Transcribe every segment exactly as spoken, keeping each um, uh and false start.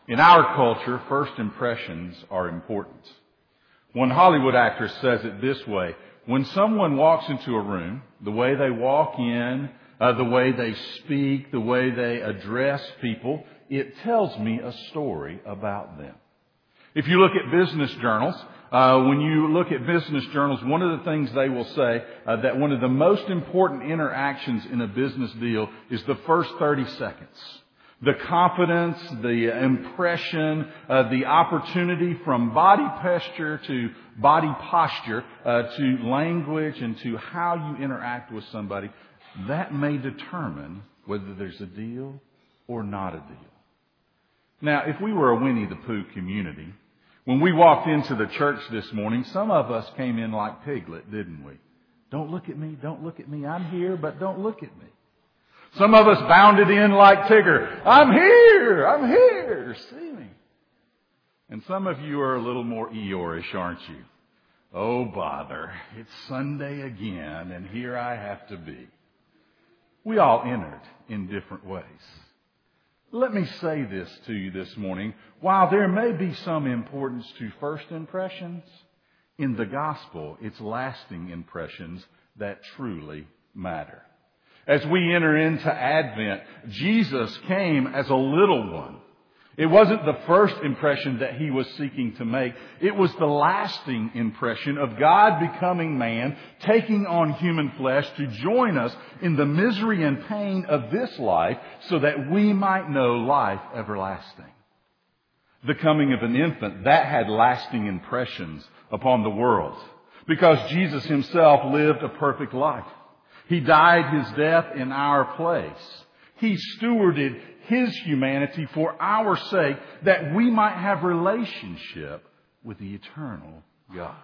In our culture, first impressions are important. One Hollywood actress says it this way: when someone walks into a room, the way they walk in, uh, the way they speak, the way they address people, it tells me a story about them. If you look at business journals, uh, when you look at business journals, one of the things they will say uh, that one of the most important interactions in a business deal is the first thirty seconds. The confidence, the impression, uh, the opportunity from body posture to body posture uh, to language and to how you interact with somebody, that may determine whether there's a deal or not a deal. Now, if we were a Winnie the Pooh community, when we walked into the church this morning, some of us came in like Piglet, didn't we? Don't look at me, don't look at me. I'm here, but don't look at me. Some of us bounded in like Tigger. I'm here, I'm here, see me. And some of you are a little more Eeyore-ish, aren't you? Oh, bother, it's Sunday again, and here I have to be. We all entered in different ways. Let me say this to you this morning. While there may be some importance to first impressions, in the gospel, it's lasting impressions that truly matter. As we enter into Advent, Jesus came as a little one. It wasn't the first impression that he was seeking to make. It was the lasting impression of God becoming man, taking on human flesh to join us in the misery and pain of this life so that we might know life everlasting. The coming of an infant, that had lasting impressions upon the world because Jesus himself lived a perfect life. He died his death in our place. He stewarded his humanity for our sake that we might have relationship with the eternal God.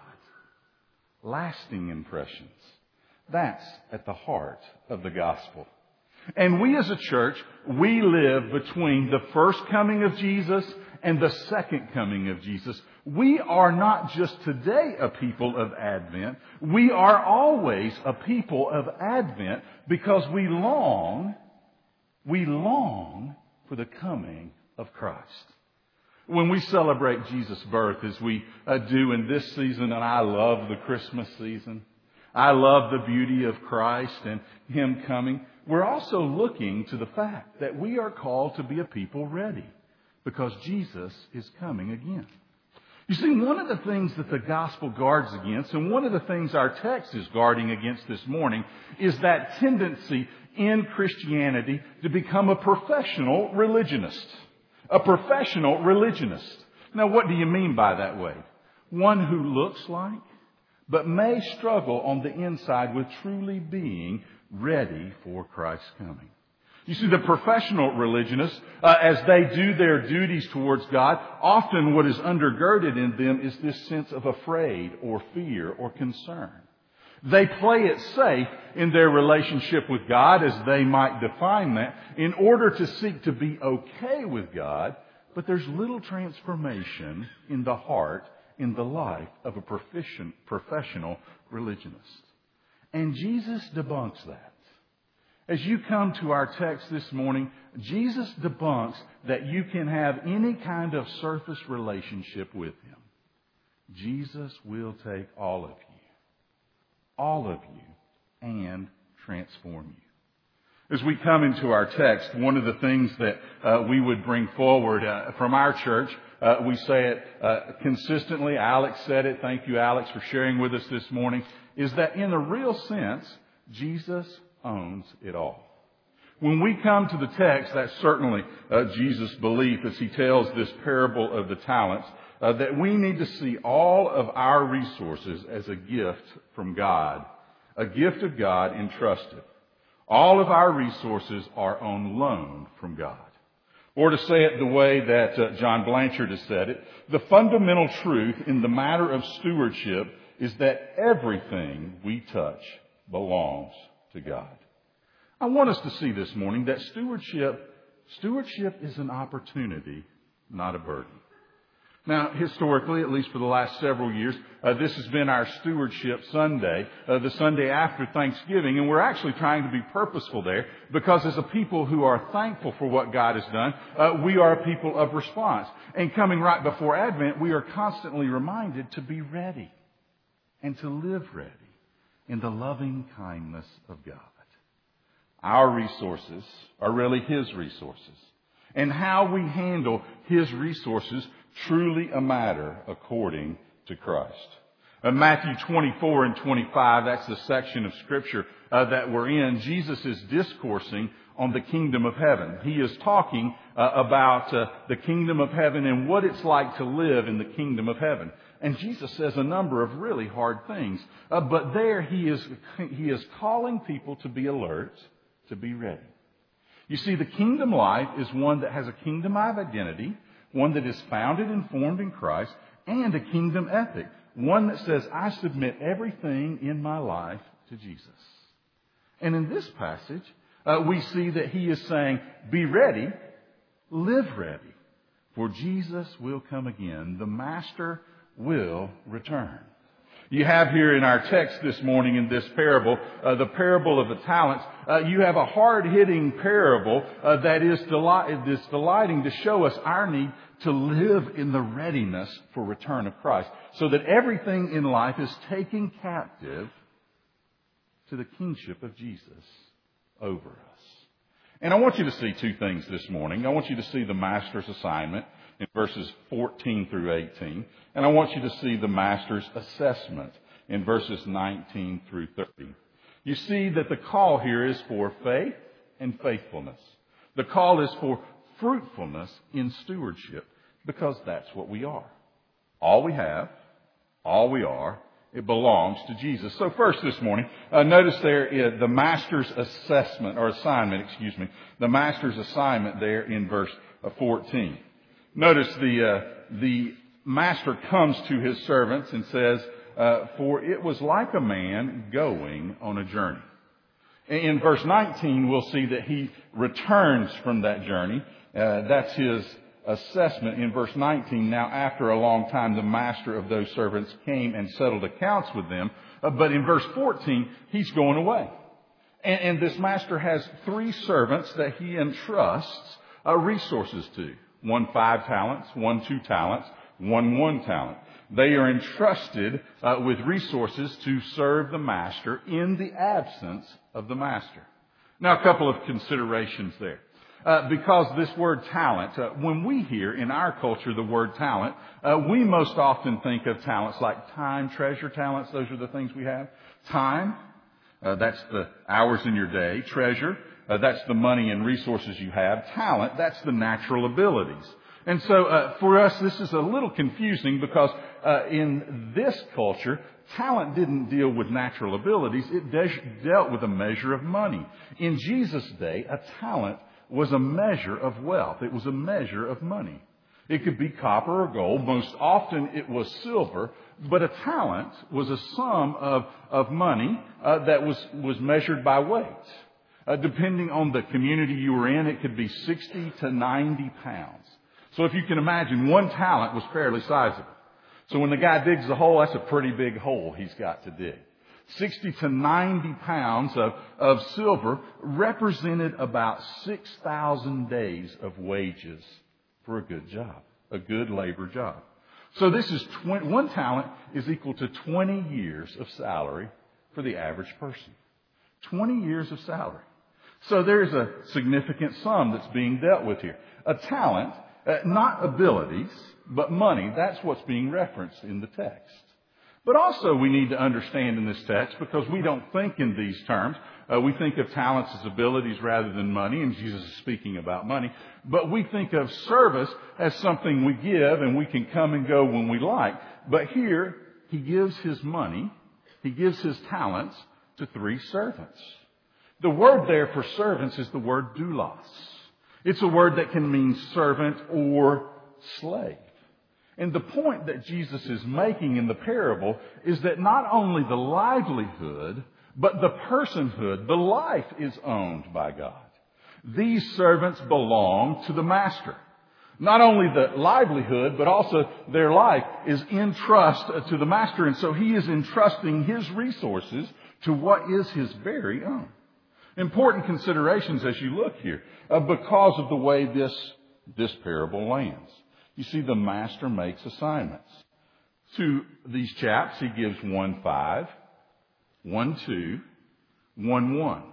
Lasting impressions. That's at the heart of the gospel. And we as a church, we live between the first coming of Jesus and the second coming of Jesus. We are not just today a people of Advent. We are always a people of Advent because we long, we long for the coming of Christ. When we celebrate Jesus' birth, as we uh, do in this season, and I love the Christmas season, I love the beauty of Christ and him coming, we're also looking to the fact that we are called to be a people ready because Jesus is coming again. You see, one of the things that the gospel guards against, and one of the things our text is guarding against this morning, is that tendency in Christianity to become a professional religionist. A professional religionist. Now, what do you mean by that way? One who looks like, but may struggle on the inside with truly being ready for Christ's coming. You see, the professional religionists, uh, as they do their duties towards God, often what is undergirded in them is this sense of afraid or fear or concern. They play it safe in their relationship with God, as they might define that, in order to seek to be okay with God, but there's little transformation in the heart, in the life of a professional religionist. And Jesus debunks that. As you come to our text this morning, Jesus debunks that you can have any kind of surface relationship with him. Jesus will take all of you, all of you, and transform you. As we come into our text, one of the things that uh, we would bring forward uh, from our church, uh, we say it uh, consistently, Alex said it, thank you Alex for sharing with us this morning, is that in a real sense, Jesus owns it all. When we come to the text, that's certainly uh, Jesus' belief as he tells this parable of the talents, uh, that we need to see all of our resources as a gift from God, a gift of God entrusted. All of our resources are on loan from God. Or to say it the way that uh, John Blanchard has said it, the fundamental truth in the matter of stewardship is that everything we touch belongs to God. I want us to see this morning that stewardship, stewardship is an opportunity, not a burden. Now, historically, at least for the last several years, uh, this has been our Stewardship Sunday, uh, the Sunday after Thanksgiving, and we're actually trying to be purposeful there because as a people who are thankful for what God has done, uh, we are a people of response. And coming right before Advent, we are constantly reminded to be ready and to live ready in the loving kindness of God. Our resources are really His resources, and how we handle His resources truly a matter according to Christ. In Matthew twenty-four and twenty-five, that's the section of Scripture uh, that we're in, Jesus is discoursing on the kingdom of heaven. He is talking uh, about uh, the kingdom of heaven and what it's like to live in the kingdom of heaven. And Jesus says a number of really hard things. Uh, but there he is, he is calling people to be alert, to be ready. You see, the kingdom life is one that has a kingdom of identity, one that is founded and formed in Christ, and a kingdom ethic, one that says, I submit everything in my life to Jesus. And in this passage, uh, we see that he is saying, be ready, live ready, for Jesus will come again. The Master will return. You have here in our text this morning in this parable, uh, the parable of the talents. Uh, you have a hard-hitting parable uh, that is, delight, is delighting to show us our need to live in the readiness for return of Christ, so that everything in life is taken captive to the kingship of Jesus over us. And I want you to see two things this morning. I want you to see the Master's assignment in verses fourteen through eighteen. And I want you to see the Master's assessment in verses nineteen through thirty. You see that the call here is for faith and faithfulness. The call is for fruitfulness in stewardship, because that's what we are. All we have, all we are, it belongs to Jesus. So first this morning, uh, notice there is the Master's assessment, or assignment, excuse me, the Master's assignment there in verse fourteen. Notice the uh, the Master comes to his servants and says, uh, for it was like a man going on a journey. In verse nineteen, we'll see that he returns from that journey. Uh, that's his assessment in verse nineteen. Now, after a long time, the master of those servants came and settled accounts with them. Uh, but in verse fourteen, he's going away. And, and this master has three servants that he entrusts uh, resources to. One five talents, one two talents, one one talent. They are entrusted uh, with resources to serve the master in the absence of the master. Now, a couple of considerations there. Uh, because this word talent, uh, when we hear in our culture the word talent, uh, we most often think of talents like time, treasure talents. Those are the things we have. Time, uh, that's the hours in your day. Treasure, uh, that's the money and resources you have. Talent, that's the natural abilities. And so uh, for us, this is a little confusing because uh, in this culture, talent didn't deal with natural abilities. It de- dealt with a measure of money. In Jesus' day, a talent was a measure of wealth. It was a measure of money. It could be copper or gold. Most often it was silver. But a talent was a sum of, of money uh, that was, was measured by weight. Uh, depending on the community you were in, it could be sixty to ninety pounds. So if you can imagine, one talent was fairly sizable. So when the guy digs the hole, that's a pretty big hole he's got to dig. sixty to ninety pounds of, of silver represented about six thousand days of wages for a good job, a good labor job. So this is twenty, one talent is equal to twenty years of salary for the average person. twenty years of salary. So there's a significant sum that's being dealt with here. A talent, uh, not abilities, but money. That's what's being referenced in the text. But also we need to understand in this text, because we don't think in these terms. Uh, we think of talents as abilities rather than money, and Jesus is speaking about money. But we think of service as something we give and we can come and go when we like. But here, he gives his money, he gives his talents to three servants. The word there for servants is the word doulos. It's a word that can mean servant or slave. And the point that Jesus is making in the parable is that not only the livelihood, but the personhood, the life is owned by God. These servants belong to the master. Not only the livelihood, but also their life is in trust to the master. And so he is entrusting his resources to what is his very own. Important considerations as you look here, uh, because of the way this, this parable lands. You see, the master makes assignments. To these chaps, he gives one five, one two, one one.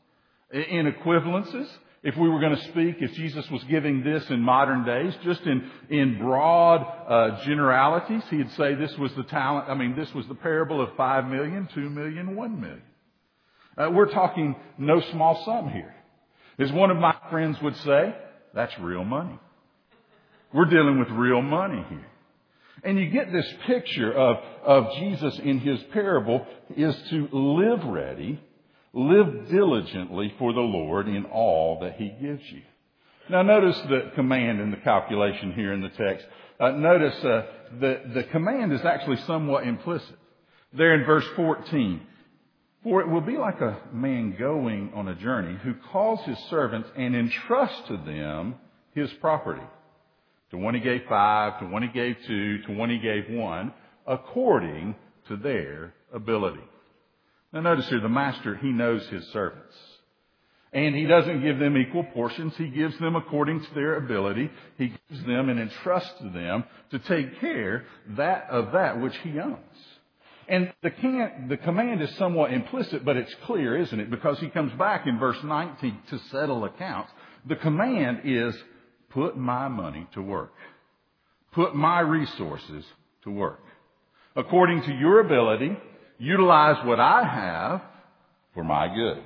In equivalences, if we were going to speak, if Jesus was giving this in modern days, just in, in broad uh, generalities, he'd say this was the talent, I mean, this was the parable of five million, two million, one million. Uh, we're talking no small sum here. As one of my friends would say, that's real money. We're dealing with real money here. And you get this picture of, of Jesus in his parable is to live ready, live diligently for the Lord in all that he gives you. Now notice the command in the calculation here in the text. Uh, notice uh, the, the command is actually somewhat implicit. There in verse fourteen. For it will be like a man going on a journey who calls his servants and entrusts to them his property. To one he gave five, to one he gave two, to one he gave one, according to their ability. Now notice here, the master, he knows his servants. And he doesn't give them equal portions. He gives them according to their ability. He gives them and entrusts to them to take care that of that which he owns. And the, can, the command is somewhat implicit, but it's clear, isn't it? Because he comes back in verse nineteen to settle accounts. The command is, put my money to work. Put my resources to work. According to your ability, utilize what I have for my good.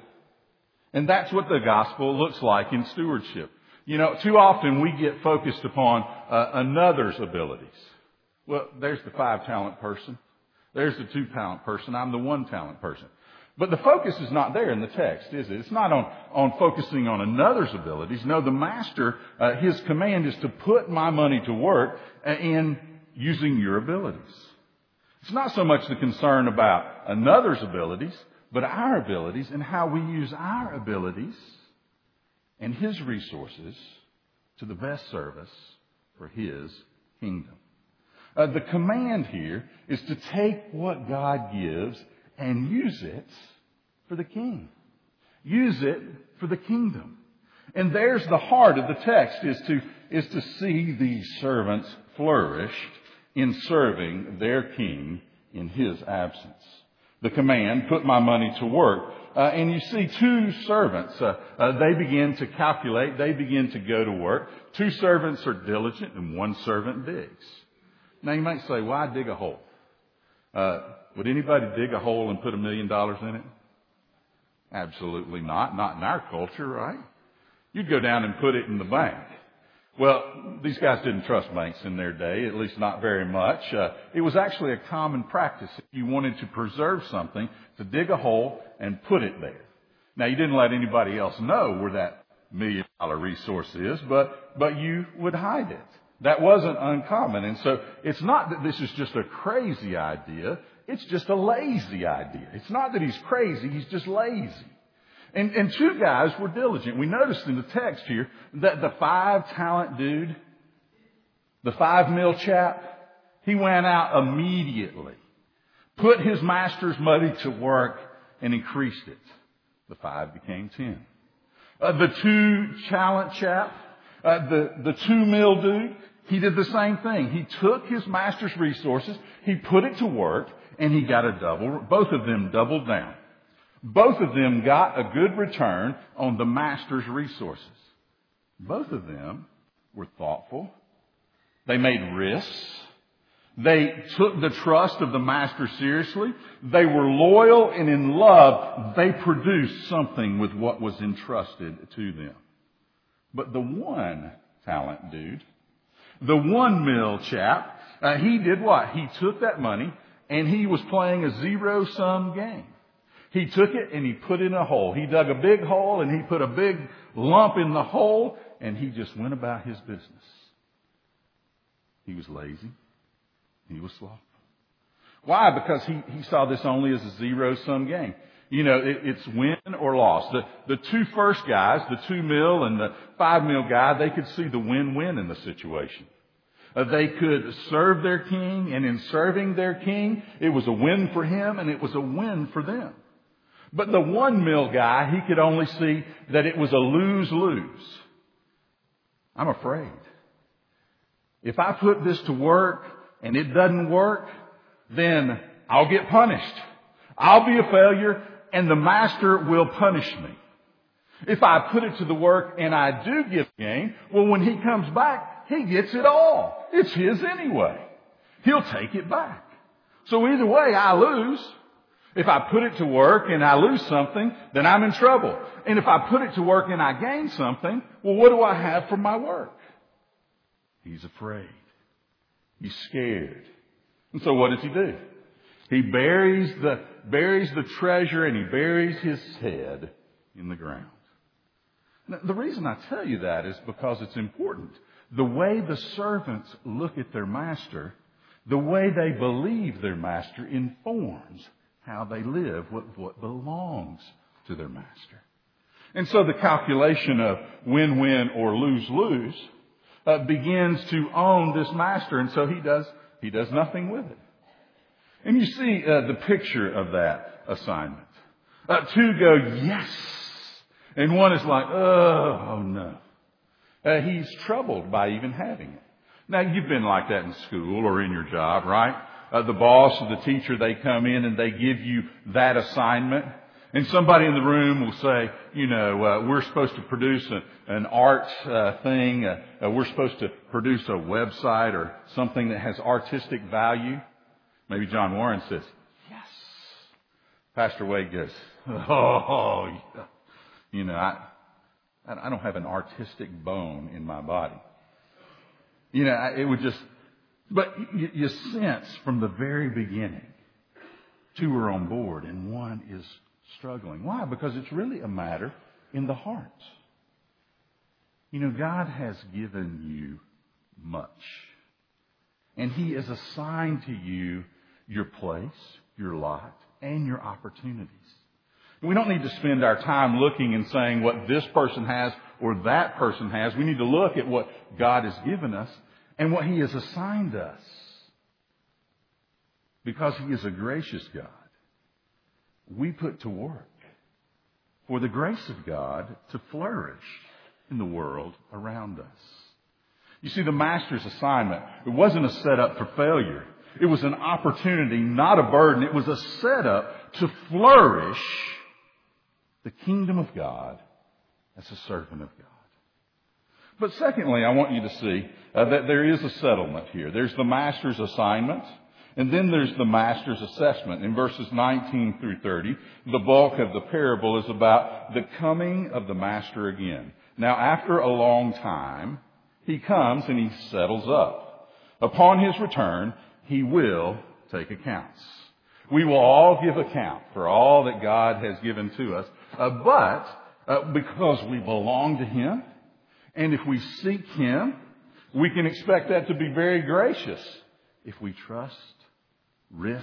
And that's what the gospel looks like in stewardship. You know, too often we get focused upon uh, another's abilities. Well, there's the five talent person. There's the two talent person. I'm the one talent person. But the focus is not there in the text, is it? It's not on, on focusing on another's abilities. No, the master, uh, his command is to put my money to work in using your abilities. It's not so much the concern about another's abilities, but our abilities and how we use our abilities and his resources to the best service for his kingdom. Uh, the command here is to take what God gives and use it for the king. Use it for the kingdom. And there's the heart of the text, is to, is to see these servants flourish in serving their king in his absence. The command, put my money to work. Uh, and you see two servants. Uh, uh, they begin to calculate. They begin to go to work. Two servants are diligent and one servant digs. Now you might say, why dig a hole? Uh, would anybody dig a hole and put a million dollars in it? Absolutely not. Not in our culture, right? You'd go down and put it in the bank. Well, these guys didn't trust banks in their day, at least not very much. Uh, it was actually a common practice if you wanted to preserve something to dig a hole and put it there. Now, you didn't let anybody else know where that million dollar resource is, but, but you would hide it. That wasn't uncommon. And so it's not that this is just a crazy idea. It's just a lazy idea. It's not that he's crazy. He's just lazy. And, and two guys were diligent. We noticed in the text here that the five talent dude, the five mil chap, he went out immediately, put his master's money to work and increased it. The five became ten. Uh, the two talent chap, uh, the, the two mil dude, he did the same thing. He took his master's resources, he put it to work, and he got a double. Both of them doubled down. Both of them got a good return on the master's resources. Both of them were thoughtful. They made risks. They took the trust of the master seriously. They were loyal and in love. They produced something with what was entrusted to them. But the one talent dude, the one mil chap, uh, he did what? He took that money and he was playing a zero-sum game. He took it and he put it in a hole. He dug a big hole and he put a big lump in the hole and he just went about his business. He was lazy. He was slothful. Why? Because he, he saw this only as a zero-sum game. You know, it, it's win or loss. The, the two first guys, the two mil and the five mil guy, they could see the win-win in the situation. Uh, they could serve their king, and in serving their king, it was a win for him and it was a win for them. But the one mil guy, he could only see that it was a lose-lose. I'm afraid. If I put this to work and it doesn't work, then I'll get punished. I'll be a failure and the master will punish me. If I put it to the work and I do get gain, well, when he comes back, he gets it all. It's his anyway. He'll take it back. So either way, I lose. If I put it to work and I lose something, then I'm in trouble. And if I put it to work and I gain something, well, what do I have from my work? He's afraid. He's scared. And so what does he do? He buries the, buries the treasure and he buries his head in the ground. Now, the reason I tell you that is because it's important. The way the servants look at their master, the way they believe their master informs how they live, what, what belongs to their master. And so the calculation of win-win or lose-lose uh, begins to own this master, and so he does he does nothing with it. And you see uh, the picture of that assignment. Uh, two go, yes, and one is like, oh, oh no. Uh, he's troubled by even having it. Now, you've been like that in school or in your job, right? Uh, the boss or the teacher, they come in and they give you that assignment. And somebody in the room will say, you know, uh, we're supposed to produce a, an art uh, thing. Uh, uh, we're supposed to produce a website or something that has artistic value. Maybe John Warren says, yes. Pastor Wade goes, oh, yeah. You know, I, I don't have an artistic bone in my body. You know, it would just, but you, you sense from the very beginning, two are on board and one is struggling. Why? Because it's really a matter in the hearts. You know, God has given you much. And He has assigned to you your place, your lot, and your opportunities. We don't need to spend our time looking and saying what this person has or that person has. We need to look at what God has given us and what He has assigned us. Because He is a gracious God, we put to work for the grace of God to flourish in the world around us. You see, the master's assignment, it wasn't a setup for failure. It was an opportunity, not a burden. It was a setup to flourish the kingdom of God as a servant of God. But secondly, I want you to see uh, that there is a settlement here. There's the master's assignment, and then there's the master's assessment. In verses nineteen through thirty, the bulk of the parable is about the coming of the master again. Now, after a long time, he comes and he settles up. Upon his return, he will take accounts. We will all give account for all that God has given to us. Uh, but uh, because we belong to Him, and if we seek Him, we can expect that to be very gracious. If we trust, risk,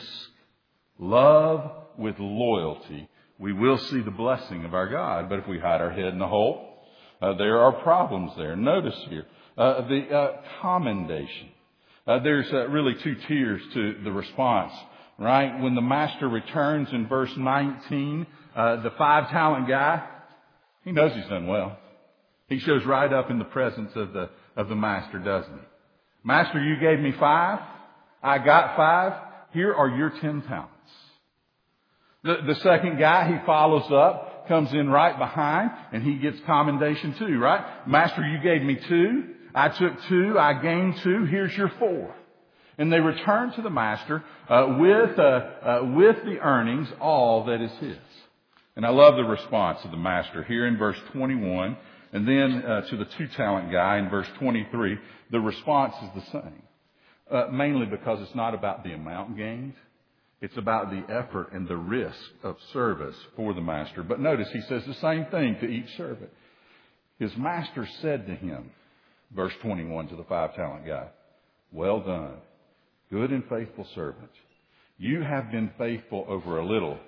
love with loyalty, we will see the blessing of our God. But if we hide our head in a hole, uh, there are problems there. Notice here uh, the uh, commendation. Uh, there's uh, really two tiers to the response. Right? When the master returns in verse nineteen, uh, the five talent guy, he knows he's done well. He shows right up in the presence of the, of the master, doesn't he? Master, you gave me five. I got five. Here are your ten talents. The, the second guy, he follows up, comes in right behind, and he gets commendation too, right? Master, you gave me two. I took two. I gained two. Here's your four. And they return to the master uh, with uh, uh, with the earnings, all that is his. And I love the response of the master here in verse twenty-one. And then uh, to the two-talent guy in verse twenty-three, the response is the same. Uh, mainly because it's not about the amount gained. It's about the effort and the risk of service for the master. But notice he says the same thing to each servant. His master said to him, verse twenty-one to the five-talent guy, well done, good and faithful servant. You have been faithful over a little.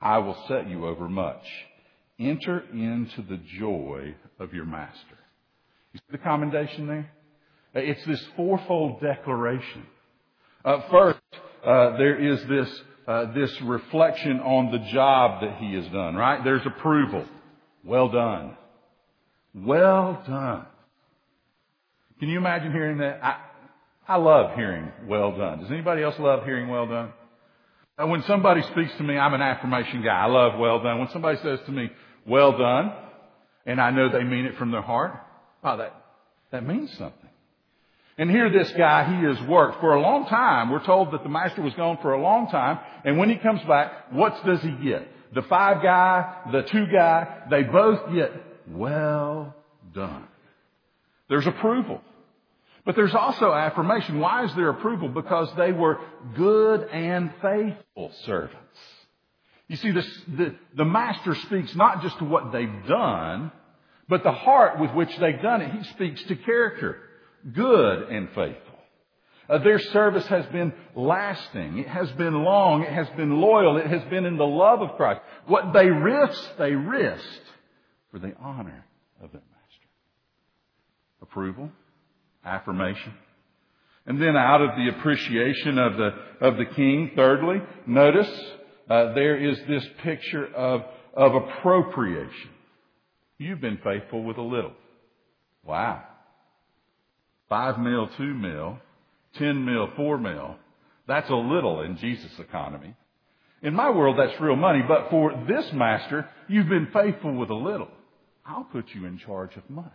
I will set you over much. Enter into the joy of your master. You see the commendation there? It's this fourfold declaration. Uh, first, uh, there is this uh, this reflection on the job that he has done, right? There's approval. Well done. Well done. Can you imagine hearing that? I, I love hearing well done. Does anybody else love hearing well done? Uh, when somebody speaks to me, I'm an affirmation guy. I love well done. When somebody says to me, well done, and I know they mean it from their heart, wow, that, that means something. And here this guy, he has worked for a long time. We're told that the master was gone for a long time. And when he comes back, what does he get? The five guy, the two guy, they both get well done. There's approval. But there's also affirmation. Why is there approval? Because they were good and faithful servants. You see, this, the, the master speaks not just to what they've done, but the heart with which they've done it. He speaks to character. Good and faithful. Uh, their service has been lasting. It has been long. It has been loyal. It has been in the love of Christ. What they risked, they risked for the honor of their master. Approval, affirmation. And then out of the appreciation of the, of the king, thirdly, notice uh, there is this picture of, of appropriation. You've been faithful with a little. Wow. Five mil, two mil, ten mil, four mil. That's a little in Jesus' economy. In my world, that's real money. But for this master, you've been faithful with a little. I'll put you in charge of much.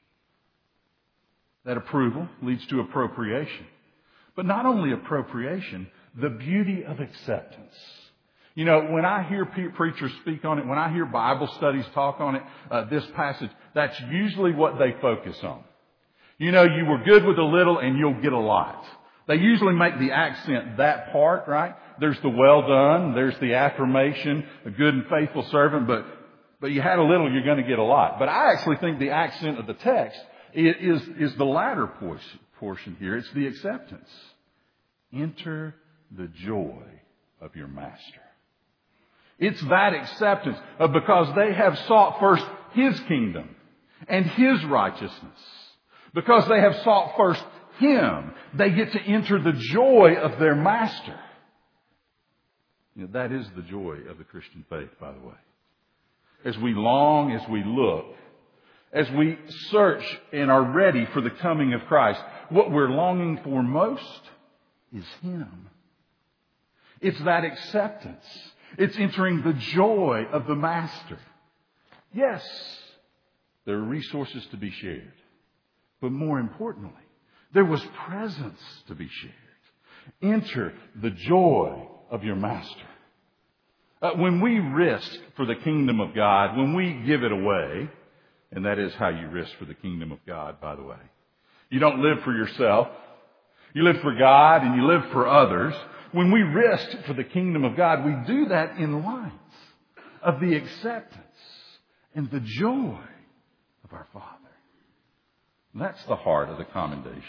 That approval leads to appropriation. But not only appropriation, the beauty of acceptance. You know, when I hear pe- preachers speak on it, when I hear Bible studies talk on it, uh, this passage, that's usually what they focus on. You know, you were good with a little and you'll get a lot. They usually make the accent that part, right? There's the well done, there's the affirmation, a good and faithful servant, but, but you had a little, you're going to get a lot. But I actually think the accent of the text is, is the latter portion, portion here. It's the acceptance. Enter the joy of your master. It's that acceptance of because they have sought first His kingdom and His righteousness. Because they have sought first Him, they get to enter the joy of their master. You know, that is the joy of the Christian faith, by the way. As we long, as we look, as we search and are ready for the coming of Christ, what we're longing for most is Him. It's that acceptance. It's entering the joy of the master. Yes, there are resources to be shared. But more importantly, there was presence to be shared. Enter the joy of your master. Uh, when we risk for the kingdom of God, when we give it away, and that is how you risk for the kingdom of God, by the way. You don't live for yourself. You live for God and you live for others. When we risk for the kingdom of God, we do that in light of the acceptance and the joy of our Father. That's the heart of the commendation.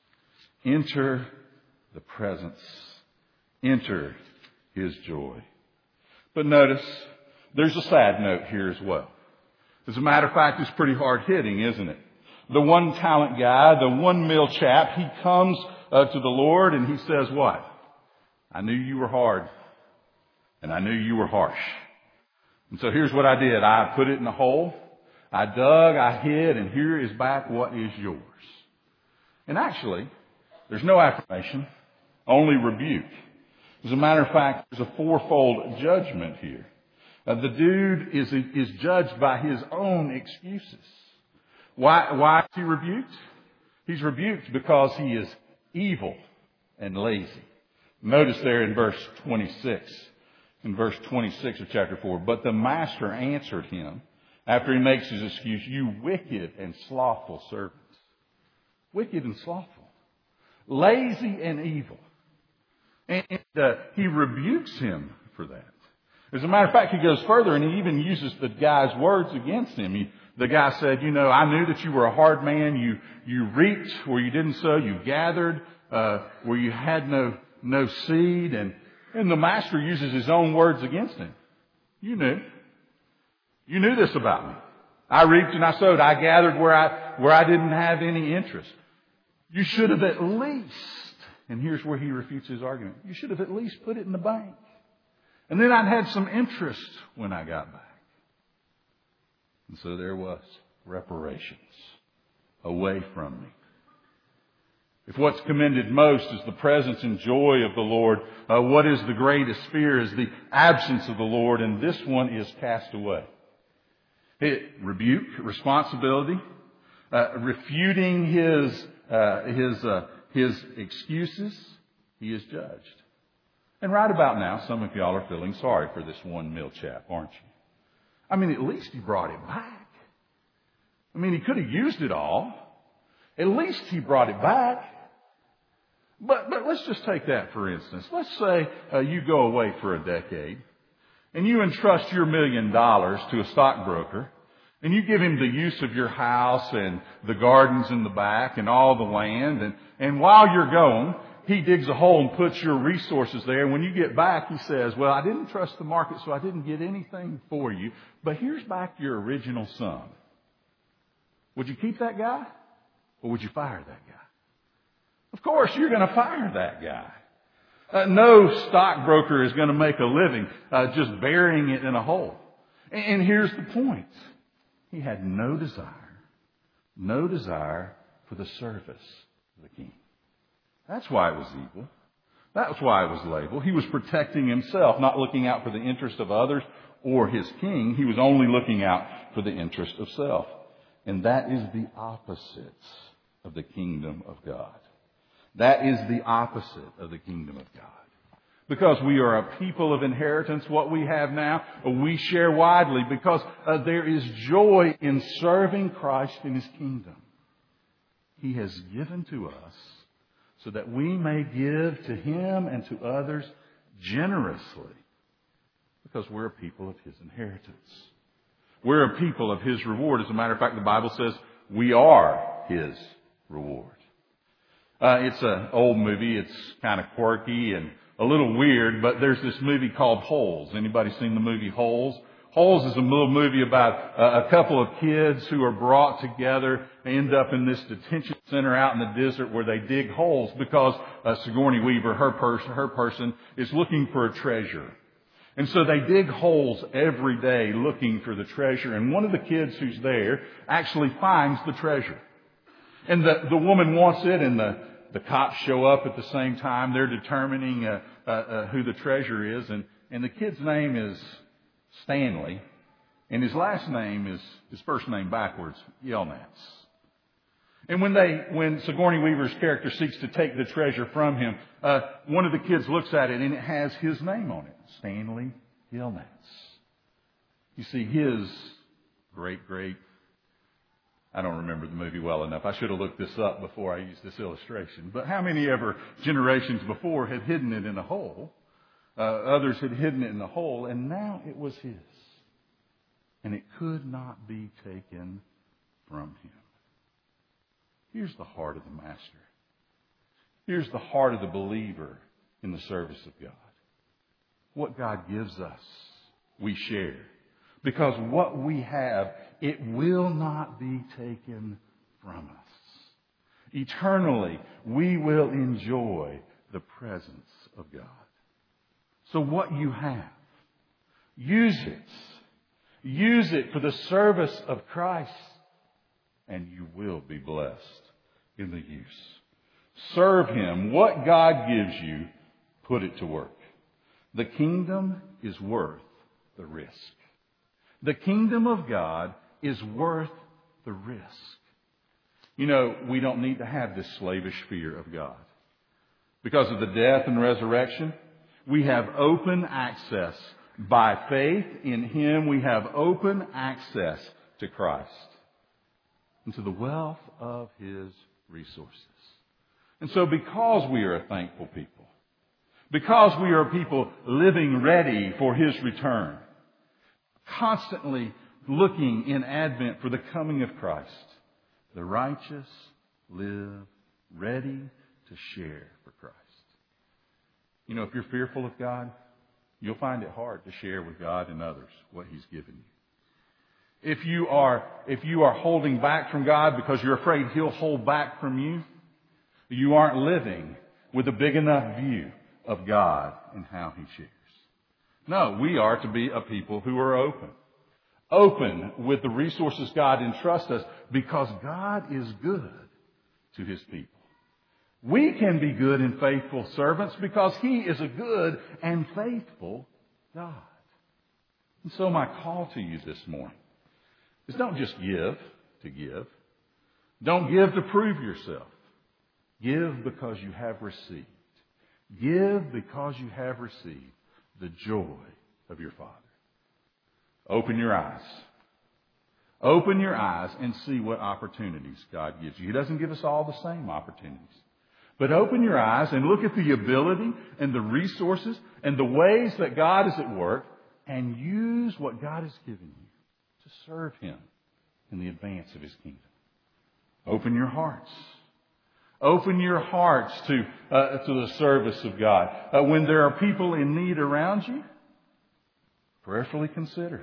Enter the presence. Enter His joy. But notice, there's a sad note here as well. As a matter of fact, it's pretty hard hitting, isn't it? The one talent guy, the one mil chap, he comes uh, to the Lord and he says what? I knew you were hard. And I knew you were harsh. And so here's what I did. I put it in a hole. I dug, I hid, and here is back what is yours. And actually, there's no affirmation, only rebuke. As a matter of fact, there's a fourfold judgment here. Uh, the dude is, is judged by his own excuses. Why, why is he rebuked? He's rebuked because he is evil and lazy. Notice there in verse twenty-six, in verse twenty-six of chapter four, but the master answered him, after he makes his excuse, you wicked and slothful servants. Wicked and slothful. Lazy and evil. And uh, he rebukes him for that. As a matter of fact, he goes further and he even uses the guy's words against him. He, the guy said, you know, I knew that you were a hard man. You, you reaped where you didn't sow. You gathered uh, where you had no, no seed. And, and the master uses his own words against him. You knew. You knew this about me. I reaped and I sowed. I gathered where I, where I didn't have any interest. You should have at least, and here's where he refutes his argument, you should have at least put it in the bank. And then I'd had some interest when I got back. And so there was reparations away from me. If what's commended most is the presence and joy of the Lord, uh, what is the greatest fear is the absence of the Lord, and this one is cast away. It, rebuke, responsibility, uh, refuting his uh, his uh, his excuses, he is judged. And right about now, some of y'all are feeling sorry for this one mill chap, aren't you? I mean, at least he brought it back. I mean, he could have used it all. At least he brought it back. But, but let's just take that for instance. Let's say uh, you go away for a decade and you entrust your million dollars to a stockbroker and you give him the use of your house and the gardens in the back and all the land. And, and while you're gone, he digs a hole and puts your resources there. And when you get back, he says, well, I didn't trust the market, so I didn't get anything for you. But here's back your original sum. Would you keep that guy or would you fire that guy? Of course, you're going to fire that guy. Uh, no stockbroker is going to make a living uh, just burying it in a hole. And, and here's the point. He had no desire, no desire for the service of the king. That's why it was evil. That's why it was labeled. He was protecting himself, not looking out for the interest of others or his king. He was only looking out for the interest of self. And that is the opposite of the kingdom of God. That is the opposite of the kingdom of God. Because we are a people of inheritance, what we have now, we share widely because uh, there is joy in serving Christ in His kingdom. He has given to us so that we may give to Him and to others generously because we're a people of His inheritance. We're a people of His reward. As a matter of fact, the Bible says we are His reward. Uh, it's an old movie. It's kind of quirky and a little weird, but there's this movie called Holes. Anybody seen the movie Holes? Holes is a little movie about uh, a couple of kids who are brought together and end up in this detention center out in the desert where they dig holes because uh, Sigourney Weaver, her person, her person, is looking for a treasure. And so they dig holes every day looking for the treasure. And one of the kids who's there actually finds the treasure. And the, the woman wants it, and the, the cops show up at the same time. They're determining uh, uh, uh, who the treasure is. And, and the kid's name is Stanley. And his last name is, his first name backwards, Yelnats. And when they, when Sigourney Weaver's character seeks to take the treasure from him, uh, one of the kids looks at it and it has his name on it. Stanley Yelnats. You see, his great, great, I don't remember the movie well enough. I should have looked this up before I used this illustration. But how many ever generations before had hidden it in a hole? Uh, others had hidden it in a hole, and now it was his. And it could not be taken from him. Here's the heart of the master. Here's the heart of the believer in the service of God. What God gives us, we share. Because what we have, it will not be taken from us. Eternally, we will enjoy the presence of God. So what you have, use it. Use it for the service of Christ, and you will be blessed in the use. Serve Him. What God gives you, put it to work. The kingdom is worth the risk. The kingdom of God is worth the risk. You know, we don't need to have this slavish fear of God. Because of the death and resurrection, we have open access. By faith in Him, we have open access to Christ and to the wealth of His resources. And so because we are a thankful people, because we are people living ready for His return, constantly looking in Advent for the coming of Christ, the righteous live ready to share for Christ. You know, if you're fearful of God, you'll find it hard to share with God and others what He's given you. If you are, if you are holding back from God because you're afraid He'll hold back from you, you aren't living with a big enough view of God and how He shares. No, we are to be a people who are open. Open with the resources God entrusts us because God is good to His people. We can be good and faithful servants because He is a good and faithful God. And so my call to you this morning is don't just give to give. Don't give to prove yourself. Give because you have received. Give because you have received the joy of your Father. Open your eyes. Open your eyes and see what opportunities God gives you. He doesn't give us all the same opportunities. But open your eyes and look at the ability and the resources and the ways that God is at work and use what God has given you to serve Him in the advance of His kingdom. Open your hearts. Open your hearts to, uh, to the service of God. Uh, when there are people in need around you, prayerfully consider.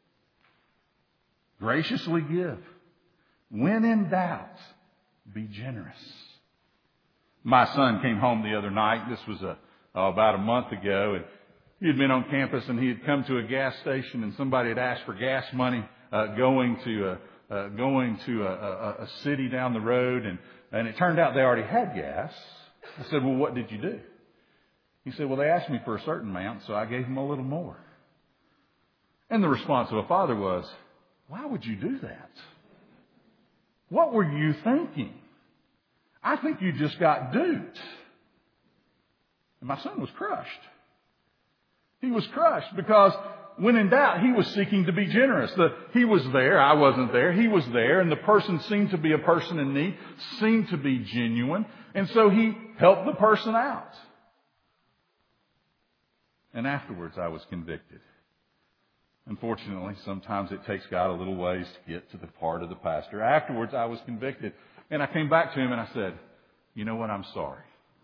Graciously give. When in doubt, be generous. My son came home the other night. This was a, uh, about a month ago. And he had been on campus and he had come to a gas station and somebody had asked for gas money uh, going to a, uh, going to a, a, a city down the road. And, and it turned out they already had gas. I said, well, what did you do? He said, well, they asked me for a certain amount, so I gave them a little more. And the response of a father was, why would you do that? What were you thinking? I think you just got duped. And my son was crushed. He was crushed because when in doubt, he was seeking to be generous. The, he was there. I wasn't there. He was there. And the person seemed to be a person in need, seemed to be genuine. And so he helped the person out. And afterwards, I was convicted. Unfortunately, sometimes it takes God a little ways to get to the part of the pastor. Afterwards, I was convicted. And I came back to him and I said, you know what? I'm sorry.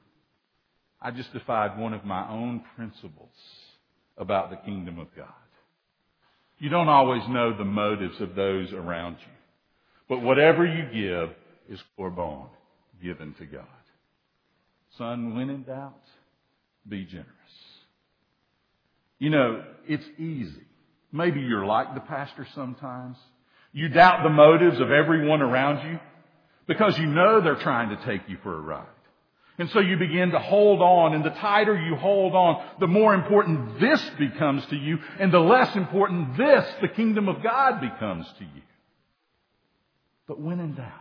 I just defied one of my own principles about the kingdom of God. You don't always know the motives of those around you. But whatever you give is korban, given to God. Son, when in doubt, be generous. You know, it's easy. Maybe you're like the pastor sometimes. You doubt the motives of everyone around you because you know they're trying to take you for a ride. And so you begin to hold on, and the tighter you hold on, the more important this becomes to you, and the less important this, the kingdom of God, becomes to you. But when in doubt,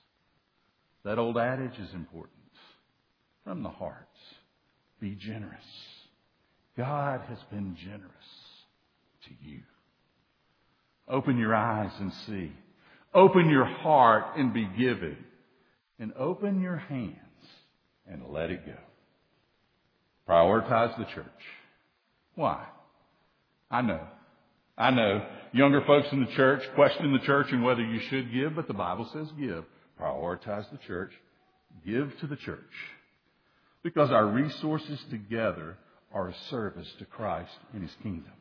that old adage is important. From the heart, be generous. God has been generous to you. Open your eyes and see. Open your heart and be giving. And open your hands and let it go. Prioritize the church. Why? I know. I know. Younger folks in the church question the church and whether you should give, but the Bible says give. Prioritize the church. Give to the church. Because our resources together are a service to Christ and His kingdom.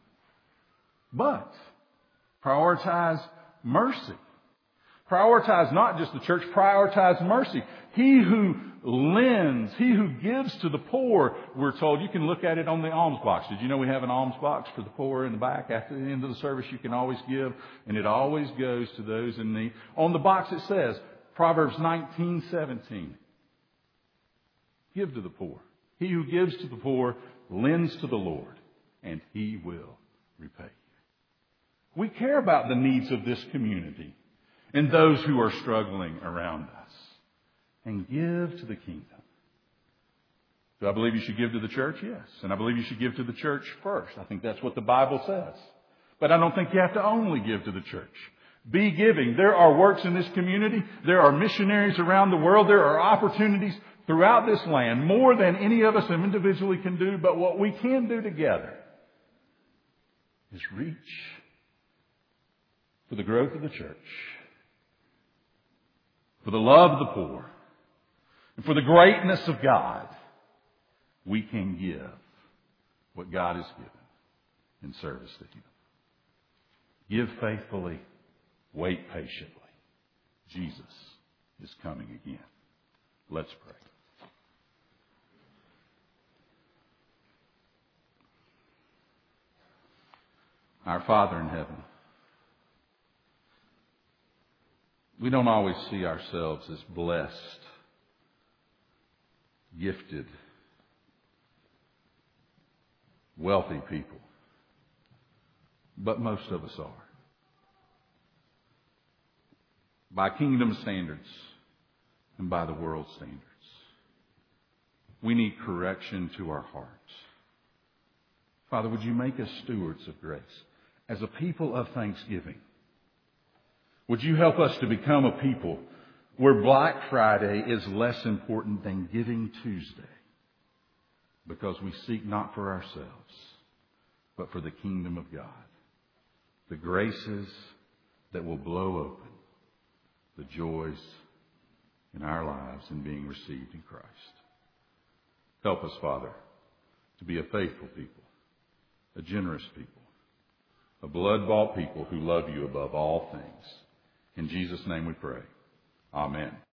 But prioritize mercy. Prioritize not just the church, prioritize mercy. He who lends, he who gives to the poor, we're told. You can look at it on the alms box. Did you know we have an alms box for the poor in the back? After the end of the service, you can always give, and it always goes to those in need. On the box it says, Proverbs nineteen seventeen. Give to the poor. He who gives to the poor lends to the Lord, and He will repay you. We care about the needs of this community and those who are struggling around us. And give to the kingdom. Do I believe you should give to the church? Yes. And I believe you should give to the church first. I think that's what the Bible says. But I don't think you have to only give to the church. Be giving. There are works in this community. There are missionaries around the world. There are opportunities throughout this land, more than any of us individually can do. But what we can do together is reach for the growth of the church, for the love of the poor, and for the greatness of God. We can give what God has given. in service to Him. Give faithfully, wait patiently. Jesus is coming again. Let's pray. Our Father in heaven, we don't always see ourselves as blessed, gifted, wealthy people, but most of us are. By kingdom standards and by the world's standards. We need correction to our hearts. Father, would you make us stewards of grace as a people of thanksgiving? Would you help us to become a people where Black Friday is less important than Giving Tuesday, because we seek not for ourselves, but for the kingdom of God, the graces that will blow open the joys in our lives in being received in Christ. Help us, Father, to be a faithful people, a generous people, a blood-bought people who love you above all things. In Jesus' name we pray. Amen.